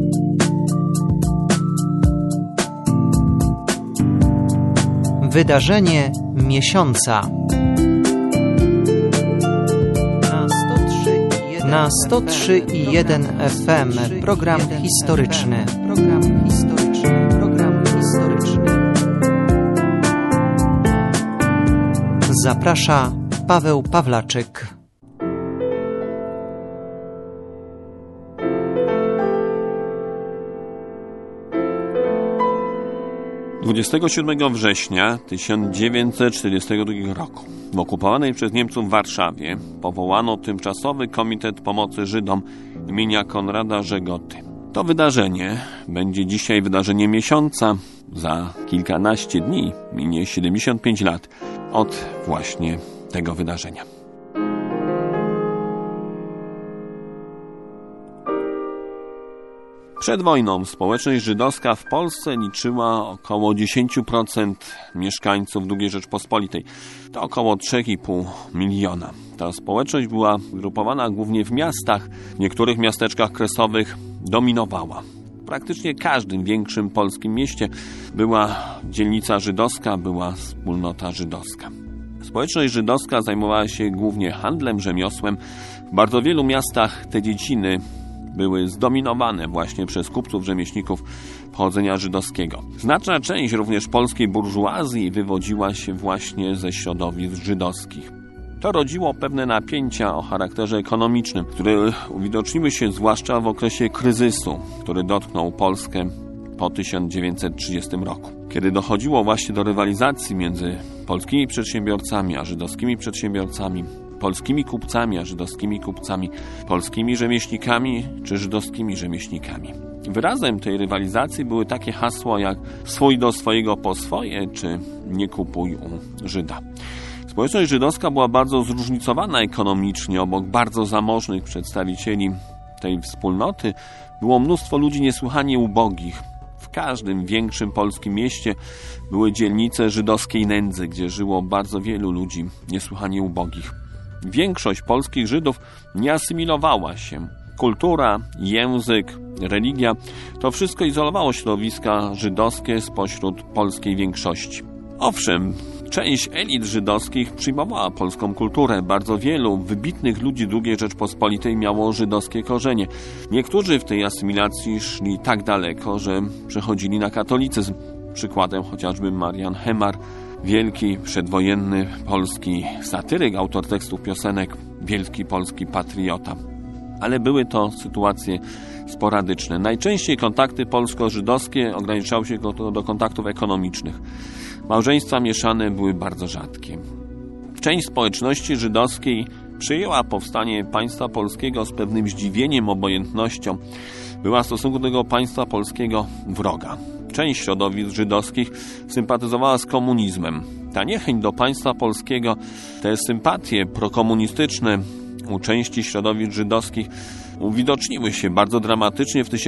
Wydarzenie miesiąca. Na 103,1 FM program historyczny. Zaprasza Paweł Pawlaczyk. – 27 września 1942 roku w okupowanej przez Niemców Warszawie powołano tymczasowy Komitet Pomocy Żydom imienia Konrada Żegoty. To wydarzenie będzie dzisiaj wydarzeniem miesiąca. Za kilkanaście dni minie 75 lat od właśnie tego wydarzenia. Przed wojną społeczność żydowska w Polsce liczyła około 10% mieszkańców II Rzeczpospolitej. To około 3,5 miliona. Ta społeczność była grupowana głównie w miastach. W niektórych miasteczkach kresowych dominowała. W praktycznie każdym większym polskim mieście była dzielnica żydowska, była wspólnota żydowska. Społeczność żydowska zajmowała się głównie handlem, rzemiosłem. W bardzo wielu miastach te dziedziny były zdominowane właśnie przez kupców, rzemieślników pochodzenia żydowskiego. Znaczna część również polskiej burżuazji wywodziła się właśnie ze środowisk żydowskich. To rodziło pewne napięcia o charakterze ekonomicznym, które uwidoczniły się zwłaszcza w okresie kryzysu, który dotknął Polskę po 1930 roku. Kiedy dochodziło właśnie do rywalizacji między polskimi przedsiębiorcami a żydowskimi przedsiębiorcami, polskimi kupcami a żydowskimi kupcami, polskimi rzemieślnikami czy żydowskimi rzemieślnikami. Wyrazem tej rywalizacji były takie hasła jak swój do swojego po swoje czy nie kupuj u Żyda. Społeczność żydowska była bardzo zróżnicowana ekonomicznie. Obok bardzo zamożnych przedstawicieli tej wspólnoty było mnóstwo ludzi niesłychanie ubogich. W każdym większym polskim mieście były dzielnice żydowskiej nędzy, gdzie żyło bardzo wielu ludzi niesłychanie ubogich. Większość polskich Żydów nie asymilowała się. Kultura, język, religia to wszystko izolowało środowiska żydowskie spośród polskiej większości. Owszem, część elit żydowskich przyjmowała polską kulturę. Bardzo wielu wybitnych ludzi II Rzeczpospolitej miało żydowskie korzenie. Niektórzy w tej asymilacji szli tak daleko, że przechodzili na katolicyzm. Przykładem chociażby Marian Hemar, wielki przedwojenny polski satyryk, autor tekstów piosenek, wielki polski patriota. Ale były to sytuacje sporadyczne. Najczęściej kontakty polsko-żydowskie ograniczały się do kontaktów ekonomicznych. Małżeństwa mieszane były bardzo rzadkie. Część społeczności żydowskiej przyjęła powstanie państwa polskiego z pewnym zdziwieniem, obojętnością. Była w stosunku do tego państwa polskiego wroga. Część środowisk żydowskich sympatyzowała z komunizmem. Ta niechęć do państwa polskiego, te sympatie prokomunistyczne u części środowisk żydowskich uwidoczniły się bardzo dramatycznie w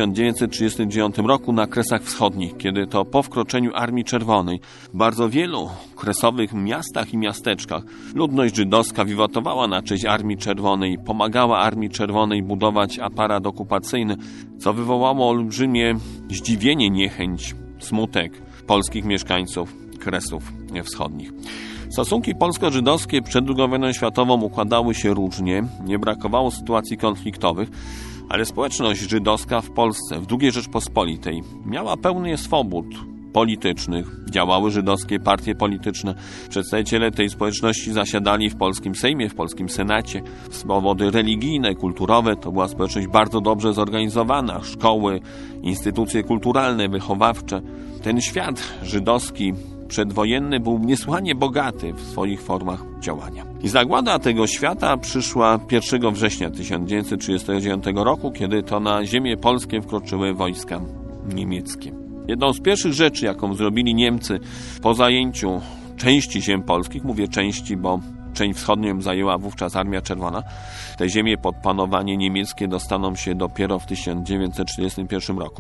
1939 roku na Kresach Wschodnich, kiedy to po wkroczeniu Armii Czerwonej w bardzo wielu kresowych miastach i miasteczkach ludność żydowska wiwatowała na cześć Armii Czerwonej, pomagała Armii Czerwonej budować aparat okupacyjny, co wywołało olbrzymie zdziwienie, niechęć, smutek polskich mieszkańców Kresów Wschodnich. Stosunki polsko-żydowskie przed II wojną światową układały się różnie, nie brakowało sytuacji konfliktowych, ale społeczność żydowska w Polsce, w II Rzeczpospolitej, miała pełnię swobód politycznych. Działały żydowskie partie polityczne. Przedstawiciele tej społeczności zasiadali w polskim Sejmie, w polskim Senacie. Swobody religijne, kulturowe, to była społeczność bardzo dobrze zorganizowana. Szkoły, instytucje kulturalne, wychowawcze. Ten świat żydowski przedwojenny był niesłychanie bogaty w swoich formach działania. I zagłada tego świata przyszła 1 września 1939 roku, kiedy to na ziemię polskie wkroczyły wojska niemieckie. Jedną z pierwszych rzeczy, jaką zrobili Niemcy po zajęciu części ziem polskich, mówię części, bo część wschodnią zajęła wówczas Armia Czerwona, te ziemie pod panowanie niemieckie dostaną się dopiero w 1941 roku.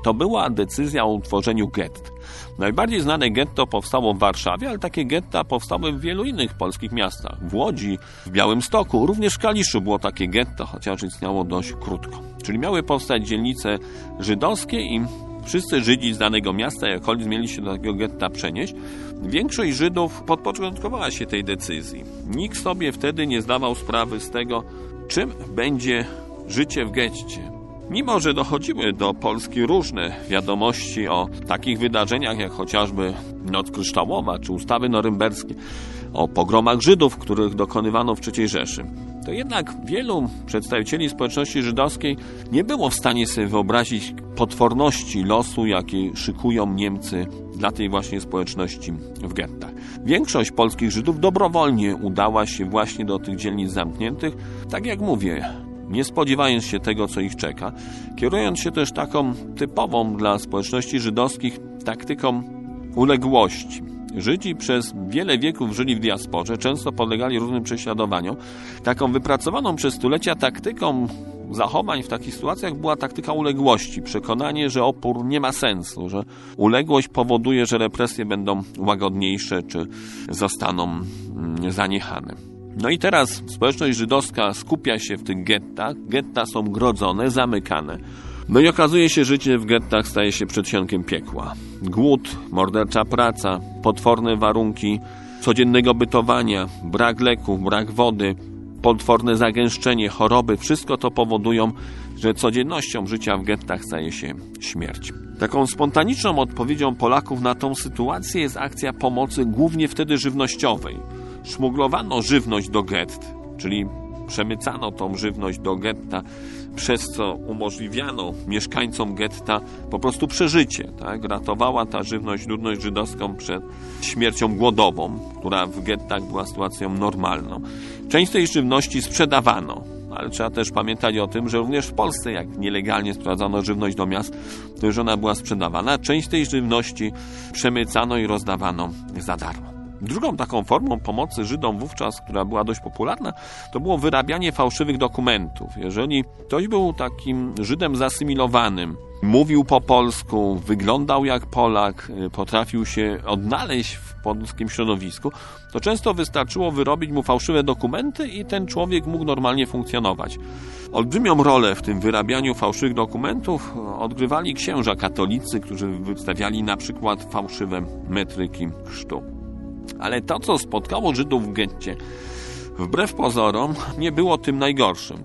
to była decyzja o utworzeniu gett. Najbardziej znane getto powstało w Warszawie, ale takie getta powstały w wielu innych polskich miastach. W Łodzi, w Białymstoku, również w Kaliszu było takie getto, chociaż istniało dość krótko. Czyli miały powstać dzielnice żydowskie i wszyscy Żydzi z danego miasta i okolic mieli się do takiego getta przenieść. Większość Żydów podporządkowała się tej decyzji. Nikt sobie wtedy nie zdawał sprawy z tego, czym będzie życie w getcie. Mimo że dochodziły do Polski różne wiadomości o takich wydarzeniach, jak chociażby Noc Kryształowa czy ustawy norymberskie, o pogromach Żydów, których dokonywano w III Rzeszy, to jednak wielu przedstawicieli społeczności żydowskiej nie było w stanie sobie wyobrazić potworności losu, jakie szykują Niemcy dla tej właśnie społeczności w gettach. Większość polskich Żydów dobrowolnie udała się właśnie do tych dzielnic zamkniętych, tak jak mówię, nie spodziewając się tego, co ich czeka, kierując się też taką typową dla społeczności żydowskich taktyką uległości. Żydzi przez wiele wieków żyli w diasporze, często podlegali różnym prześladowaniom. Taką wypracowaną przez stulecia taktyką zachowań w takich sytuacjach była taktyka uległości. Przekonanie, że opór nie ma sensu, że uległość powoduje, że represje będą łagodniejsze czy zostaną zaniechane. No i teraz społeczność żydowska skupia się w tych gettach. Getta są grodzone, zamykane. No i okazuje się, że życie w gettach staje się przedsionkiem piekła. Głód, mordercza praca, potworne warunki codziennego bytowania, brak leków, brak wody, potworne zagęszczenie, choroby, wszystko to powodują, że codziennością życia w gettach staje się śmierć. Taką spontaniczną odpowiedzią Polaków na tą sytuację jest akcja pomocy, głównie wtedy żywnościowej. Szmuglowano żywność do gett, czyli przemycano tą żywność do getta, przez co umożliwiano mieszkańcom getta po prostu przeżycie. Tak? Ratowała ta żywność ludność żydowską przed śmiercią głodową, która w gettach była sytuacją normalną. Część tej żywności sprzedawano, ale trzeba też pamiętać o tym, że również w Polsce, jak nielegalnie sprowadzano żywność do miast, to już ona była sprzedawana. Część tej żywności przemycano i rozdawano za darmo. Drugą taką formą pomocy Żydom wówczas, która była dość popularna, to było wyrabianie fałszywych dokumentów. Jeżeli ktoś był takim Żydem zasymilowanym, mówił po polsku, wyglądał jak Polak, potrafił się odnaleźć w polskim środowisku, to często wystarczyło wyrobić mu fałszywe dokumenty i ten człowiek mógł normalnie funkcjonować. Olbrzymią rolę w tym wyrabianiu fałszywych dokumentów odgrywali księża katolicy, którzy wystawiali na przykład fałszywe metryki chrztu. Ale to, co spotkało Żydów w getcie, wbrew pozorom, nie było tym najgorszym.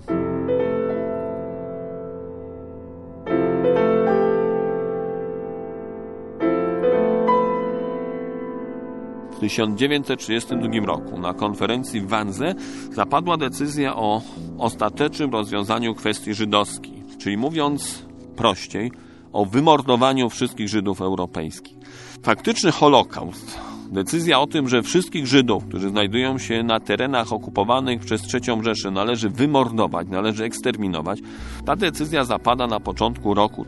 W 1932 roku na konferencji w Wandze zapadła decyzja o ostatecznym rozwiązaniu kwestii żydowskiej, czyli mówiąc prościej, o wymordowaniu wszystkich Żydów europejskich. Faktyczny Holokaust, decyzja o tym, że wszystkich Żydów, którzy znajdują się na terenach okupowanych przez III Rzeszę, należy wymordować, należy eksterminować, ta decyzja zapada na początku roku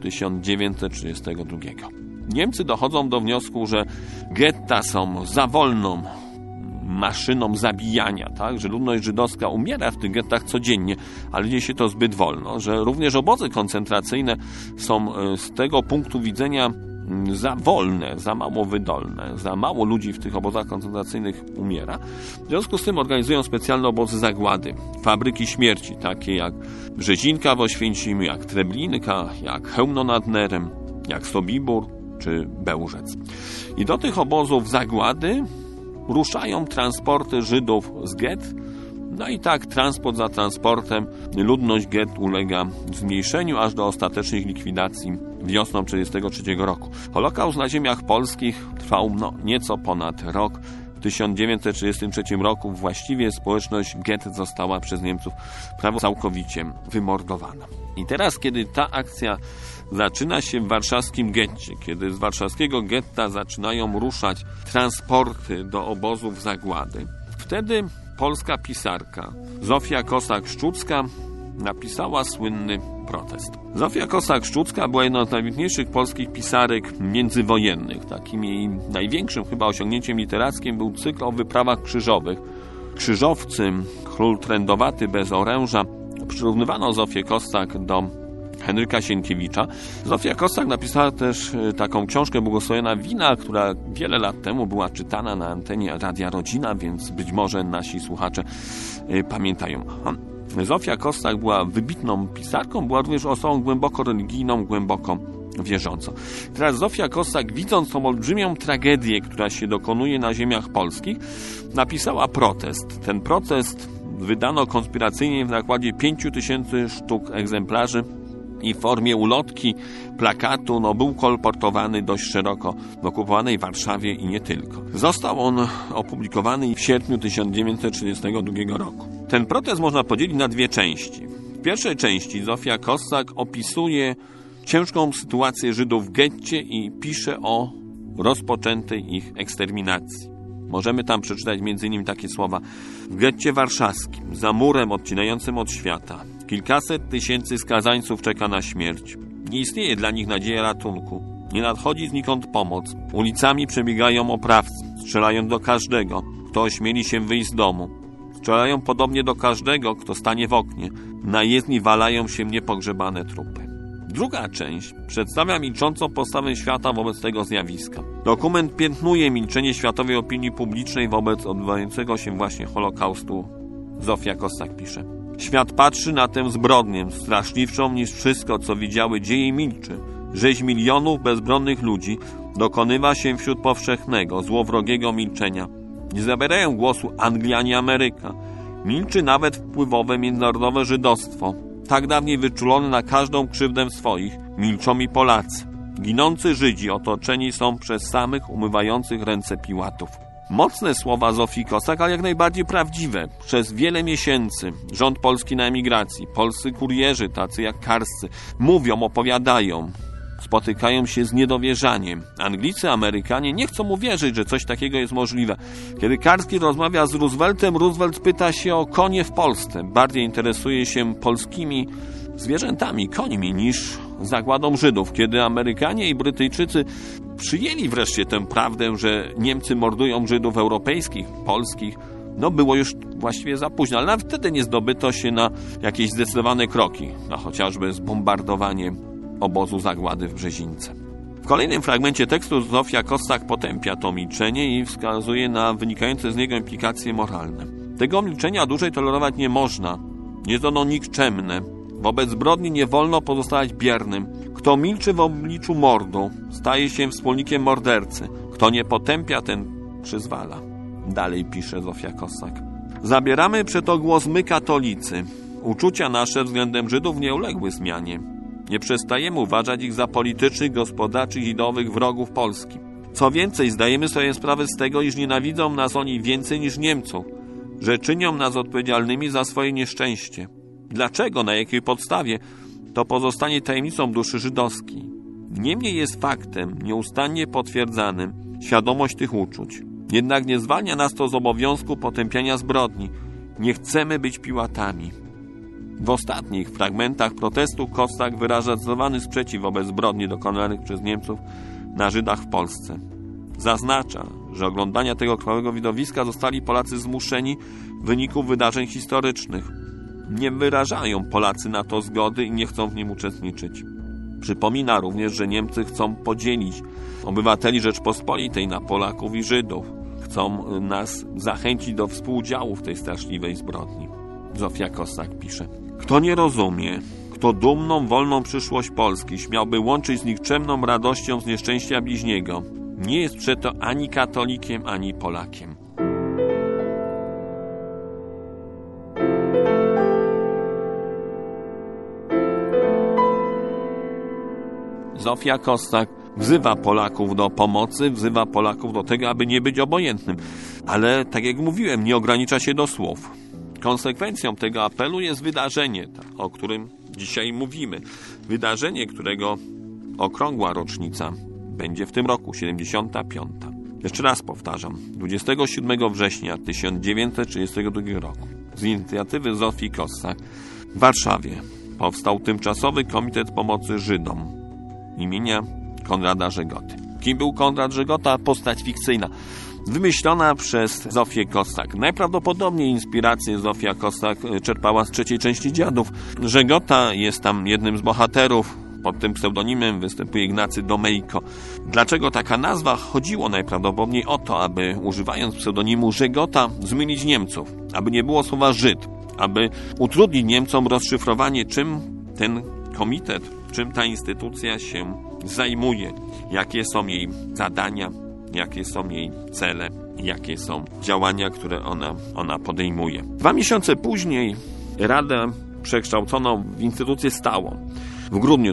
1932. Niemcy dochodzą do wniosku, że getta są za wolną maszyną zabijania, tak? Że ludność żydowska umiera w tych gettach codziennie, ale dzieje się to zbyt wolno, że również obozy koncentracyjne są z tego punktu widzenia za wolne, za mało wydolne, za mało ludzi w tych obozach koncentracyjnych umiera. W związku z tym organizują specjalne obozy zagłady, fabryki śmierci, takie jak Brzezinka w Oświęcimiu, jak Treblinka, jak Chełmno nad Nerem, jak Sobibór czy Bełżec. I do tych obozów zagłady ruszają transporty Żydów z gett. No i tak transport za transportem ludność gett ulega zmniejszeniu aż do ostatecznej likwidacji wiosną 1943 roku. Holokaust na ziemiach polskich trwał nieco ponad rok. W 1933 roku właściwie społeczność gett została przez Niemców prawie całkowicie wymordowana. I teraz, kiedy ta akcja zaczyna się w warszawskim getcie, kiedy z warszawskiego getta zaczynają ruszać transporty do obozów zagłady, wtedy polska pisarka Zofia Kosak-Szczucka napisała słynny protest. Zofia Kosak-Szczucka była jedną z najwybitniejszych polskich pisarek międzywojennych. Takim jej największym chyba osiągnięciem literackim był cykl o wyprawach krzyżowych. Krzyżowcy, król trędowaty bez oręża. Przyrównywano Zofię Kosak do Henryka Sienkiewicza. Zofia Kossak napisała też taką książkę Błogosławiona wina, która wiele lat temu była czytana na antenie Radia Rodzina, więc być może nasi słuchacze pamiętają. Zofia Kossak była wybitną pisarką, była również osobą głęboko religijną, głęboko wierzącą. Teraz Zofia Kossak, widząc tą olbrzymią tragedię, która się dokonuje na ziemiach polskich, napisała protest. Ten protest wydano konspiracyjnie w nakładzie 5000 sztuk egzemplarzy i w formie ulotki, plakatu, był kolportowany dość szeroko w okupowanej Warszawie i nie tylko. Został on opublikowany w sierpniu 1932 roku. Ten protest można podzielić na dwie części. W pierwszej części Zofia Kossak opisuje ciężką sytuację Żydów w getcie i pisze o rozpoczętej ich eksterminacji. Możemy tam przeczytać m.in. takie słowa: w getcie warszawskim, za murem odcinającym od świata, kilkaset tysięcy skazańców czeka na śmierć. Nie istnieje dla nich nadzieja ratunku. Nie nadchodzi znikąd pomoc. Ulicami przebiegają oprawcy, strzelają do każdego, kto ośmieli się wyjść z domu. Strzelają podobnie do każdego, kto stanie w oknie. Na jezdni walają się niepogrzebane trupy. Druga część przedstawia milczącą postawę świata wobec tego zjawiska. Dokument piętnuje milczenie światowej opinii publicznej wobec odbywającego się właśnie Holokaustu. Zofia Kossak pisze: świat patrzy na tę zbrodnię, straszliwszą niż wszystko, co widziały dzieje, i milczy. Rzeź milionów bezbronnych ludzi dokonywa się wśród powszechnego, złowrogiego milczenia. Nie zabierają głosu Anglia ani Ameryka. Milczy nawet wpływowe międzynarodowe żydostwo. Tak dawniej wyczulone na każdą krzywdę swoich, milczą i Polacy. Ginący Żydzi otoczeni są przez samych umywających ręce Piłatów. Mocne słowa Zofii Kossak, ale jak najbardziej prawdziwe. Przez wiele miesięcy rząd polski na emigracji, polscy kurierzy, tacy jak Karscy, mówią, opowiadają, spotykają się z niedowierzaniem. Anglicy, Amerykanie nie chcą uwierzyć, że coś takiego jest możliwe. Kiedy Karski rozmawia z Rooseveltem, Roosevelt pyta się o konie w Polsce. Bardziej interesuje się polskimi zwierzętami, końmi, niż zagładą Żydów. Kiedy Amerykanie i Brytyjczycy przyjęli wreszcie tę prawdę, że Niemcy mordują Żydów europejskich, polskich, było już właściwie za późno, ale nawet wtedy nie zdobyto się na jakieś zdecydowane kroki, na chociażby zbombardowanie obozu zagłady w Brzezińce. W kolejnym fragmencie tekstu Zofia Kossak potępia to milczenie i wskazuje na wynikające z niego implikacje moralne. Tego milczenia dłużej tolerować nie można. Jest ono nikczemne. Wobec zbrodni nie wolno pozostawać biernym. Kto milczy w obliczu mordu, staje się wspólnikiem mordercy. Kto nie potępia, ten przyzwala. Dalej pisze Zofia Kossak: zabieramy przeto głos my, katolicy. Uczucia nasze względem Żydów nie uległy zmianie. Nie przestajemy uważać ich za politycznych, gospodarczych i ideowych wrogów Polski. Co więcej, zdajemy sobie sprawę z tego, iż nienawidzą nas oni więcej niż Niemców, że czynią nas odpowiedzialnymi za swoje nieszczęście. Dlaczego, na jakiej podstawie, to pozostanie tajemnicą duszy żydowskiej. Niemniej jest faktem nieustannie potwierdzanym świadomość tych uczuć. Jednak nie zwalnia nas to z obowiązku potępiania zbrodni. Nie chcemy być Piłatami. W ostatnich fragmentach protestu Kossak wyraża zdecydowany sprzeciw wobec zbrodni dokonanych przez Niemców na Żydach w Polsce. Zaznacza, że oglądania tego krwawego widowiska zostali Polacy zmuszeni w wyniku wydarzeń historycznych. Nie wyrażają Polacy na to zgody i nie chcą w nim uczestniczyć. Przypomina również, że Niemcy chcą podzielić obywateli Rzeczpospolitej na Polaków i Żydów. Chcą nas zachęcić do współudziału w tej straszliwej zbrodni. Zofia Kossak pisze: kto nie rozumie, kto dumną, wolną przyszłość Polski śmiałby łączyć z nikczemną radością z nieszczęścia bliźniego, nie jest przeto ani katolikiem, ani Polakiem. Zofia Kossak wzywa Polaków do pomocy, wzywa Polaków do tego, aby nie być obojętnym. Ale, tak jak mówiłem, nie ogranicza się do słów. Konsekwencją tego apelu jest wydarzenie, o którym dzisiaj mówimy. Wydarzenie, którego okrągła rocznica będzie w tym roku, 75. Jeszcze raz powtarzam, 27 września 1932 roku z inicjatywy Zofii Kossak w Warszawie powstał Tymczasowy Komitet Pomocy Żydom imienia Konrada Żegoty. Kim był Konrad Żegota? Postać fikcyjna. wymyślona przez Zofię Kossak. Najprawdopodobniej inspirację Zofia Kossak czerpała z trzeciej części Dziadów. Żegota jest tam jednym z bohaterów. Pod tym pseudonimem występuje Ignacy Domejko. Dlaczego taka nazwa? Chodziło najprawdopodobniej o to, aby używając pseudonimu Żegota zmylić Niemców, aby nie było słowa Żyd, aby utrudnić Niemcom rozszyfrowanie, czym ten komitet, czym ta instytucja się zajmuje, jakie są jej zadania, jakie są jej cele, jakie są działania, które ona podejmuje. 2 miesiące później Radę przekształcono w instytucję stałą. W grudniu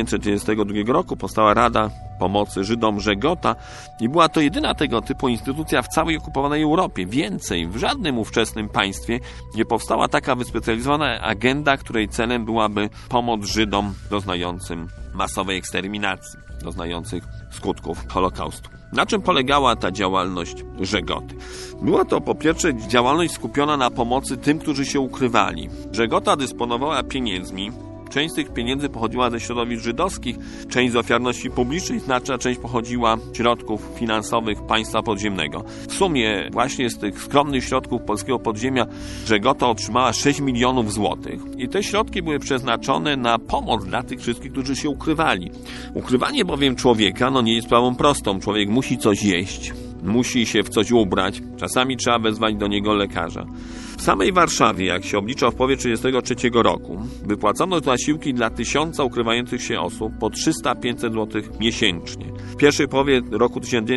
1932 roku powstała Rada Pomocy Żydom Żegota i była to jedyna tego typu instytucja w całej okupowanej Europie. Więcej, w żadnym ówczesnym państwie nie powstała taka wyspecjalizowana agenda, której celem byłaby pomoc Żydom doznającym masowej eksterminacji, doznających skutków Holokaustu. Na czym polegała ta działalność Żegoty? Była to po pierwsze działalność skupiona na pomocy tym, którzy się ukrywali. Żegota dysponowała pieniędzmi. Część z tych pieniędzy pochodziła ze środowisk żydowskich, część z ofiarności publicznej, znaczna część pochodziła z środków finansowych państwa podziemnego. W sumie właśnie z tych skromnych środków polskiego podziemia Żegota otrzymała 6 milionów złotych i te środki były przeznaczone na pomoc dla tych wszystkich, którzy się ukrywali. Ukrywanie bowiem człowieka nie jest sprawą prostą. Człowiek musi coś jeść, musi się w coś ubrać, czasami trzeba wezwać do niego lekarza. W samej Warszawie, jak się oblicza w połowie 1933 roku, wypłacono zasiłki dla 1000 ukrywających się osób po 300-500 zł miesięcznie. W pierwszej połowie roku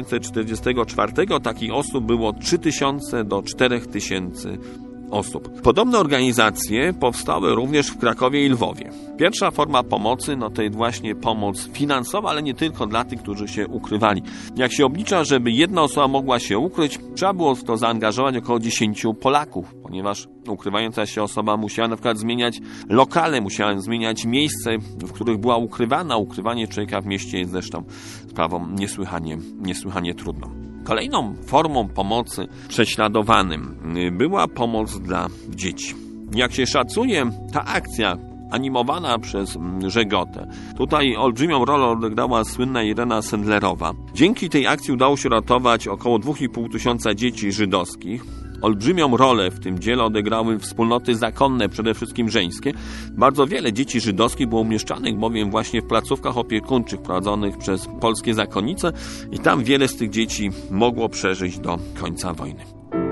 1944 takich osób było 3000 do 4000 osób. Podobne organizacje powstały również w Krakowie i Lwowie. Pierwsza forma pomocy to jest właśnie pomoc finansowa, ale nie tylko dla tych, którzy się ukrywali. Jak się oblicza, żeby jedna osoba mogła się ukryć, trzeba było w to zaangażować około 10 Polaków, ponieważ ukrywająca się osoba musiała na przykład zmieniać lokale, musiała zmieniać miejsce, w których była ukrywana. Ukrywanie człowieka w mieście jest zresztą sprawą niesłychanie trudną. Kolejną formą pomocy prześladowanym była pomoc dla dzieci. Jak się szacuje, ta akcja animowana przez Żegotę. Tutaj olbrzymią rolę odegrała słynna Irena Sendlerowa. Dzięki tej akcji udało się ratować około 2500 dzieci żydowskich. Olbrzymią rolę w tym dziele odegrały wspólnoty zakonne, przede wszystkim żeńskie. Bardzo wiele dzieci żydowskich było umieszczanych bowiem właśnie w placówkach opiekuńczych prowadzonych przez polskie zakonnice i tam wiele z tych dzieci mogło przeżyć do końca wojny.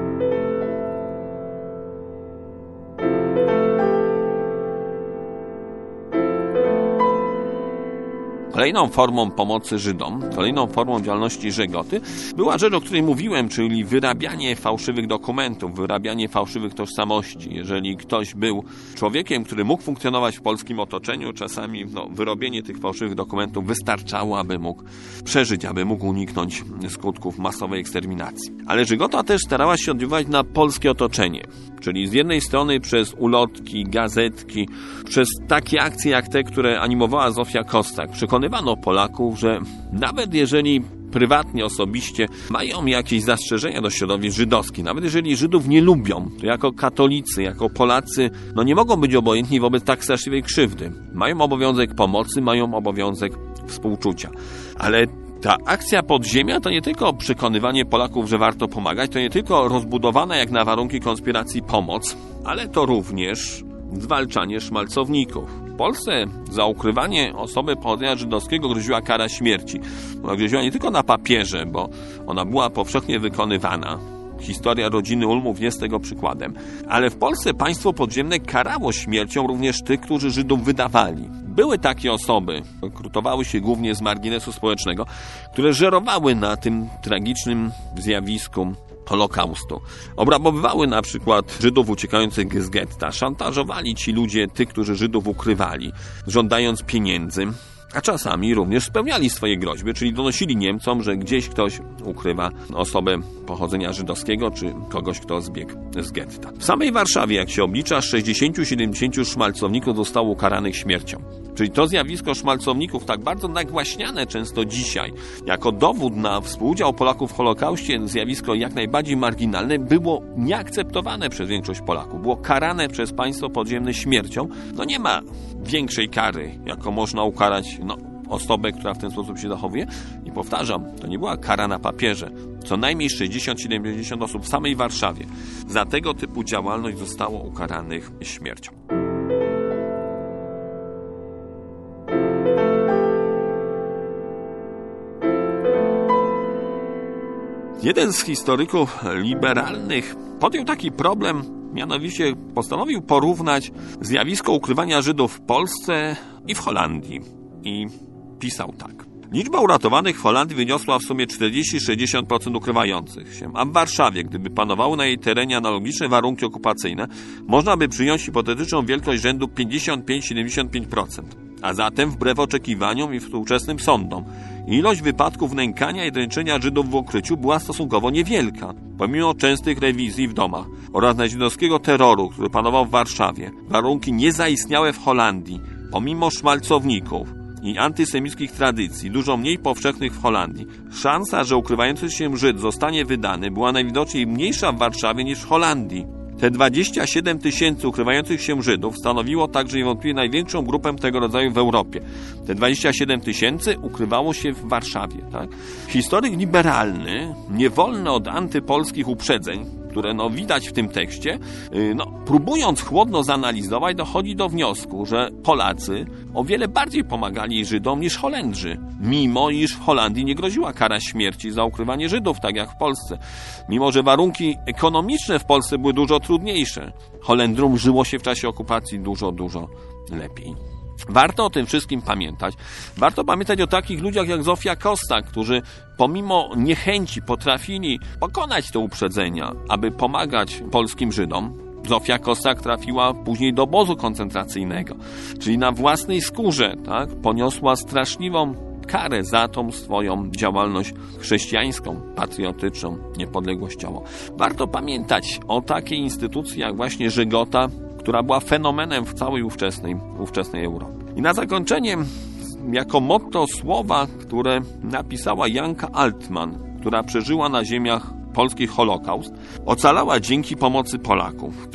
Kolejną formą pomocy Żydom, kolejną formą działalności Żegoty była rzecz, o której mówiłem, czyli wyrabianie fałszywych dokumentów, wyrabianie fałszywych tożsamości. Jeżeli ktoś był człowiekiem, który mógł funkcjonować w polskim otoczeniu, czasami wyrobienie tych fałszywych dokumentów wystarczało, aby mógł przeżyć, aby mógł uniknąć skutków masowej eksterminacji. Ale Żegota też starała się oddziaływać na polskie otoczenie. Czyli z jednej strony przez ulotki, gazetki, przez takie akcje jak te, które animowała Zofia Kossak, przekonywano Polaków, że nawet jeżeli prywatnie, osobiście mają jakieś zastrzeżenia do środowisk żydowskich, nawet jeżeli Żydów nie lubią, to jako katolicy, jako Polacy, nie mogą być obojętni wobec tak straszliwej krzywdy. Mają obowiązek pomocy, mają obowiązek współczucia. Ale ta akcja podziemia to nie tylko przekonywanie Polaków, że warto pomagać, to nie tylko rozbudowana jak na warunki konspiracji pomoc, ale to również zwalczanie szmalcowników. W Polsce za ukrywanie osoby pochodzenia żydowskiego groziła kara śmierci. Ona groziła nie tylko na papierze, bo ona była powszechnie wykonywana. Historia rodziny Ulmów jest tego przykładem. Ale w Polsce państwo podziemne karało śmiercią również tych, którzy Żydów wydawali. Były takie osoby, rekrutowały się głównie z marginesu społecznego, które żerowały na tym tragicznym zjawisku Holokaustu. Obrabowywały na przykład Żydów uciekających z getta, szantażowali ci ludzie tych, którzy Żydów ukrywali, żądając pieniędzy, a czasami również spełniali swoje groźby, czyli donosili Niemcom, że gdzieś ktoś ukrywa osobę pochodzenia żydowskiego, czy kogoś, kto zbiegł z getta. W samej Warszawie, jak się oblicza, 60-70 szmalcowników zostało ukaranych śmiercią. Czyli to zjawisko szmalcowników, tak bardzo nagłaśniane często dzisiaj, jako dowód na współudział Polaków w Holokauście, zjawisko jak najbardziej marginalne, było nieakceptowane przez większość Polaków. Było karane przez państwo podziemne śmiercią. Nie ma większej kary, jaką można ukarać osobę, która w ten sposób się zachowuje. I powtarzam, to nie była kara na papierze. Co najmniej 60-70 osób w samej Warszawie za tego typu działalność zostało ukaranych śmiercią. Jeden z historyków liberalnych podjął taki problem, mianowicie postanowił porównać zjawisko ukrywania Żydów w Polsce i w Holandii. I pisał tak. Liczba uratowanych w Holandii wyniosła w sumie 40-60% ukrywających się, a w Warszawie, gdyby panowały na jej terenie analogiczne warunki okupacyjne, można by przyjąć hipotetyczną wielkość rzędu 55-75%. A zatem, wbrew oczekiwaniom i współczesnym sądom, ilość wypadków nękania i dręczenia Żydów w ukryciu była stosunkowo niewielka. Pomimo częstych rewizji w domach oraz nazistowskiego terroru, który panował w Warszawie, warunki nie zaistniałe w Holandii, pomimo szmalcowników i antysemickich tradycji, dużo mniej powszechnych w Holandii, szansa, że ukrywający się Żyd zostanie wydany, była najwidoczniej mniejsza w Warszawie niż w Holandii. Te 27 000 ukrywających się Żydów stanowiło także niewątpliwie największą grupę tego rodzaju w Europie. Te 27 000 ukrywało się w Warszawie. Tak? Historyk liberalny, niewolny od antypolskich uprzedzeń, które widać w tym tekście, próbując chłodno zanalizować, dochodzi do wniosku, że Polacy o wiele bardziej pomagali Żydom niż Holendrzy, mimo iż w Holandii nie groziła kara śmierci za ukrywanie Żydów, tak jak w Polsce. Mimo że warunki ekonomiczne w Polsce były dużo trudniejsze, Holendrom żyło się w czasie okupacji dużo lepiej. Warto o tym wszystkim pamiętać. Warto pamiętać o takich ludziach jak Zofia Kossak, którzy pomimo niechęci potrafili pokonać te uprzedzenia, aby pomagać polskim Żydom. Zofia Kossak trafiła później do obozu koncentracyjnego, czyli na własnej skórze, poniosła straszliwą karę za tą swoją działalność chrześcijańską, patriotyczną, niepodległościową. Warto pamiętać o takiej instytucji jak właśnie Żegota, która była fenomenem w całej ówczesnej Europie. I na zakończenie, jako motto słowa, które napisała Janka Altman, która przeżyła na ziemiach polskich Holokaust, ocalała dzięki pomocy Polaków. W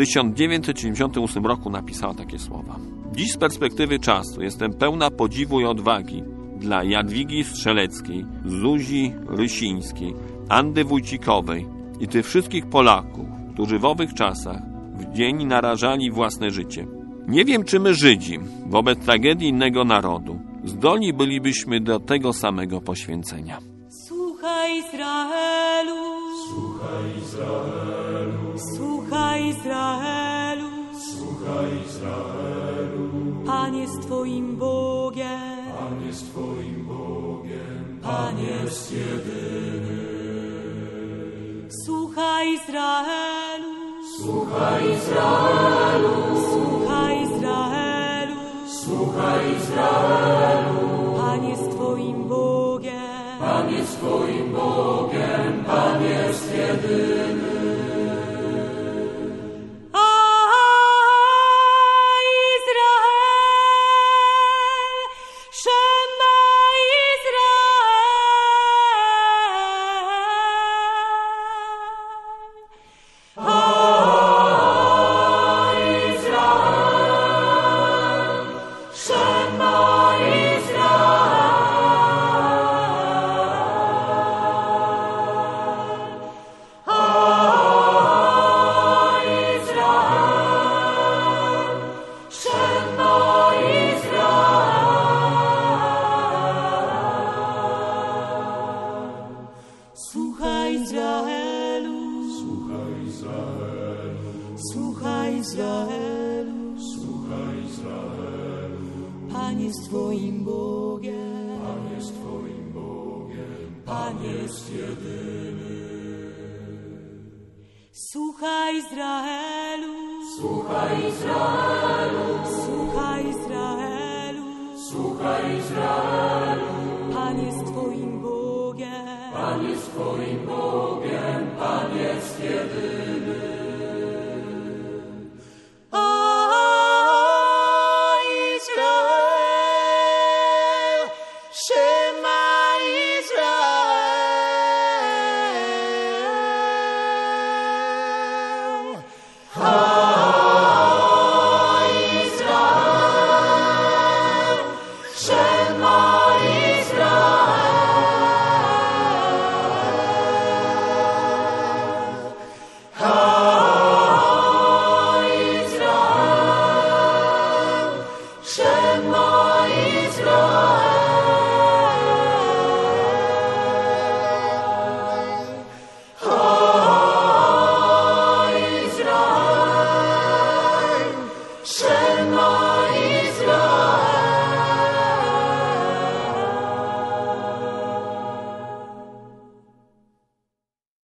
1998 roku napisała takie słowa. Dziś z perspektywy czasu jestem pełna podziwu i odwagi dla Jadwigi Strzeleckiej, Zuzi Rysińskiej, Andy Wójcikowej i tych wszystkich Polaków, którzy w owych czasach w dzień narażali własne życie. Nie wiem, czy my Żydzi, wobec tragedii innego narodu, zdolni bylibyśmy do tego samego poświęcenia. Słuchaj Izraelu, słuchaj Izraelu, słuchaj Izraelu, słuchaj Izraelu. Pan jest Twoim Bogiem, Pan jest Twoim Bogiem, Pan jest jedyny. Słuchaj Izraelu, słuchaj Izraelu, słuchaj Izraelu, słuchaj Izraelu. Pan jest Twoim Bogiem, Pan jest Twoim Bogiem, Pan jest jedyny. Pan jest Twoim Bogiem, Pan jest Twoim Bogiem, Pan jest jedyny. Słuchaj Izraelu, słuchaj Izraelu, słuchaj Izraelu, słuchaj Izraelu. Pan jest Twoim Bogiem, Pan jest Twoim Bogiem.